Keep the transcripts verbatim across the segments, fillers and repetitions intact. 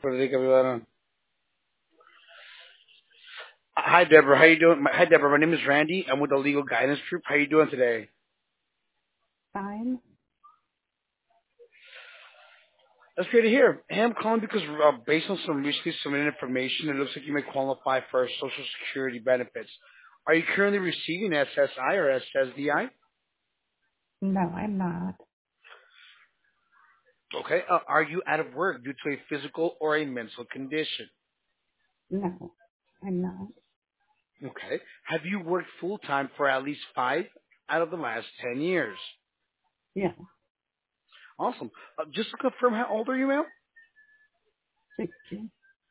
Frederica Vivara. Hi, Deborah. How you doing? My- Hi, Deborah. My name is Randy. I'm with the Legal Guidance Group. How you doing today? Fine. That's great to hear. Hey, I'm calling because uh, based on some recently submitted information, it looks like you may qualify for Social Security benefits. Are you currently receiving S S I or S S D I? No, I'm not. Okay. Uh, are you out of work due to a physical or a mental condition? No, I'm not. Okay. Have you worked full time for at least five out of the last ten years? Yeah, Awesome. Uh, just to confirm, how old are you, ma'am? sixty.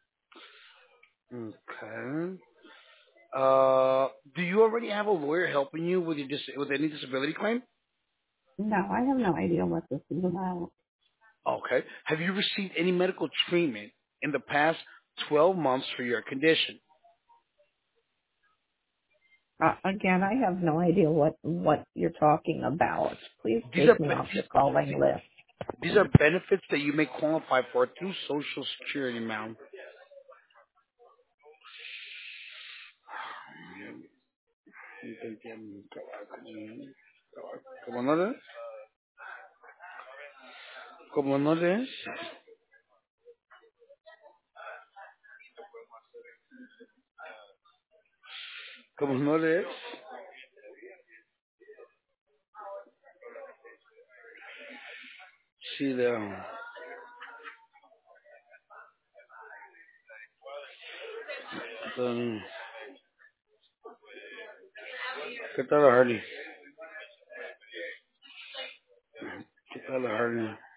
Okay. Uh, do you already have a lawyer helping you with your dis- with any disability claim? No, I have no idea what this is about. Okay. Have you received any medical treatment in the past twelve months for your condition? Uh, again, I have no idea what what you're talking about. Please These are take me be- off your calling list. these are benefits that you may qualify for through Social Security, ma'am. ¿Cómo no lees? ¿Cómo no lees? ¿Cómo no lees? Sí, leo. ¿Qué tal, ¿Qué tal, Harley? ¿Qué tal, Harley?